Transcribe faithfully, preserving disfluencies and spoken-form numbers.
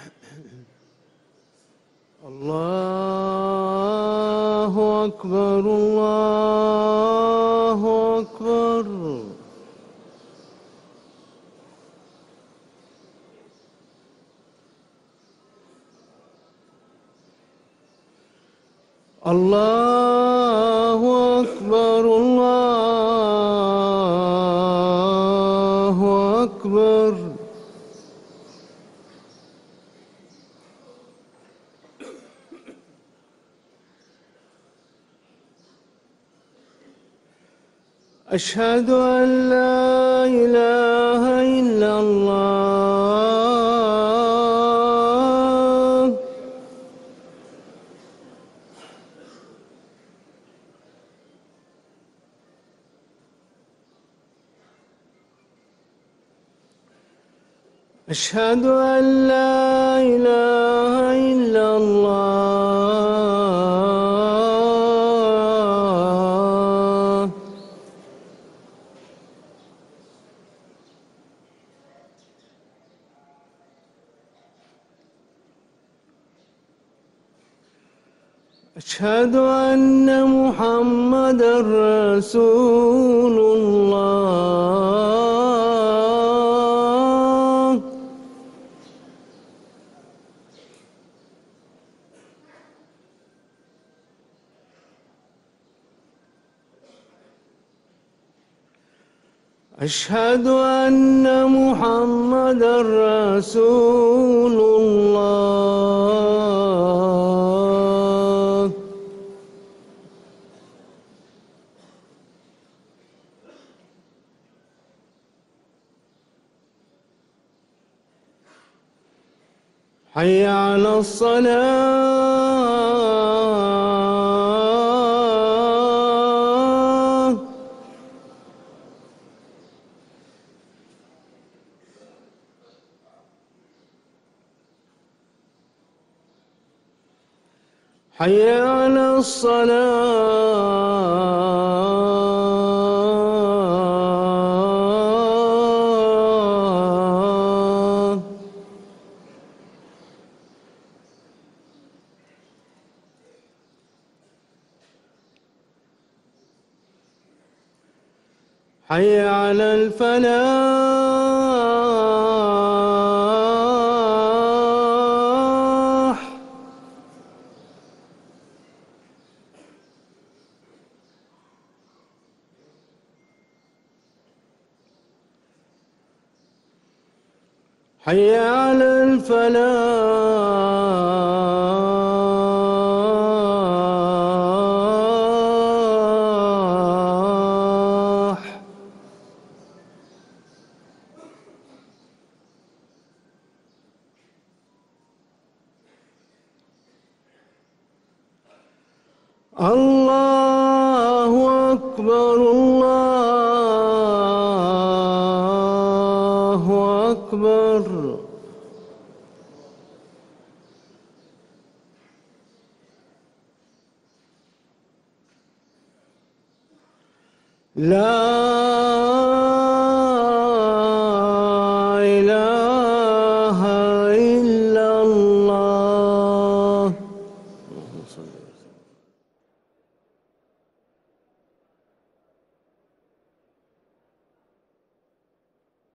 الله أكبر الله أكبر. الله أكبر الله أكبر. أشهد أن لا إله إلا الله. أشهد أن لا إله إلا الله. أشهد أن محمدًا رسول الله. أشهد أن محمدًا رسول الله. حي على الصلاة. حي على الصلاة. حي على الفلاح. حي على الفلاح. الله أكبر الله أكبر. لا